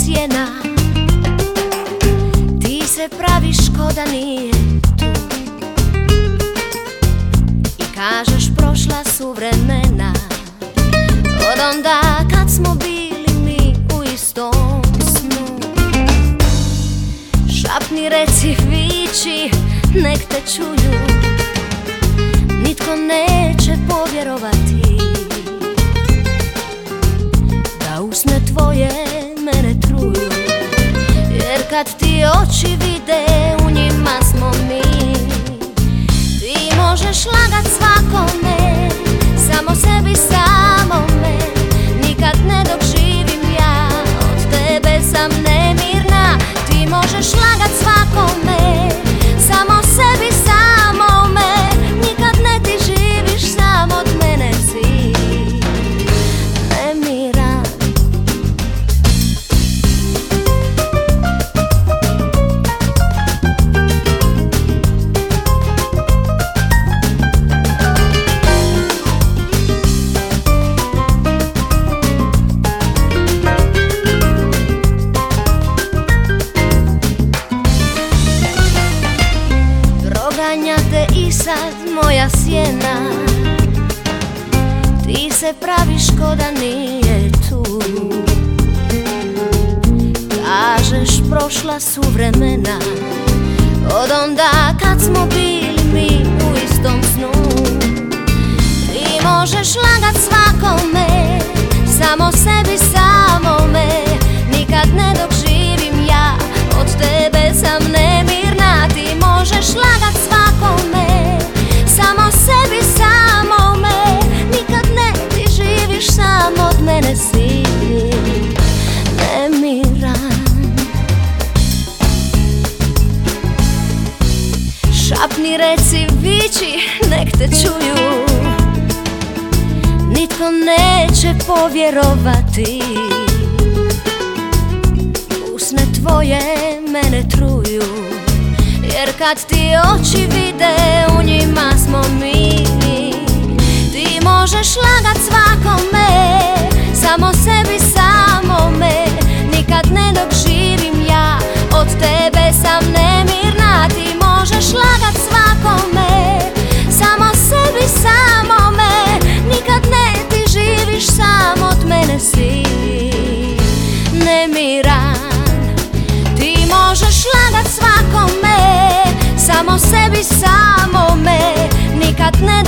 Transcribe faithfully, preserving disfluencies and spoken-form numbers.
sjena. Ti se praviš ko da nije tu i kažeš prošla su vremena od onda kad smo bili mi u istom snu. Šapni, reci, viči, nek te čuju, nitko neće povjerovati da usne tvoje mene truju. Jer kad ti oči vide, u njima smo mi. Ti možeš lagat svakome, samo sebi samome. Nikad ne dok živim ja, od tebe sam nemirna. Ti možeš lagat svakome, samo sebi samome. Nikad ne ti živiš, sam od mene si nemiran. Proganja te i sad moja sjena. Ti se praviš ko da nije tu. Kažeš prošla su vremena od onda kad smo bili mi u istom snu. Ti možeš lagat svakome, samo sebi samome. Nikad ne dok živim ja, od tebe sam nemirna. Ti možeš lagat svakome, samo sebi samome. Nikad ne ti živiš, sam od mene si nemiran. Šapni, reci, viči, nek te čuju, nitko neće povjerovati. Usne tvoje mene truju, jer kad ti oči vide, u njima smo mi. Ti možeš lagat svakome, samo sebi samome. Nikad ne dok živim ja, od tebe sam nemirna. Ti možeš lagat svakome, samo sebi samome. Nikad ne ti živiš, sam od mene si nemiran. Ti možeš lagat svakome, samo sebi samome. Nikad ne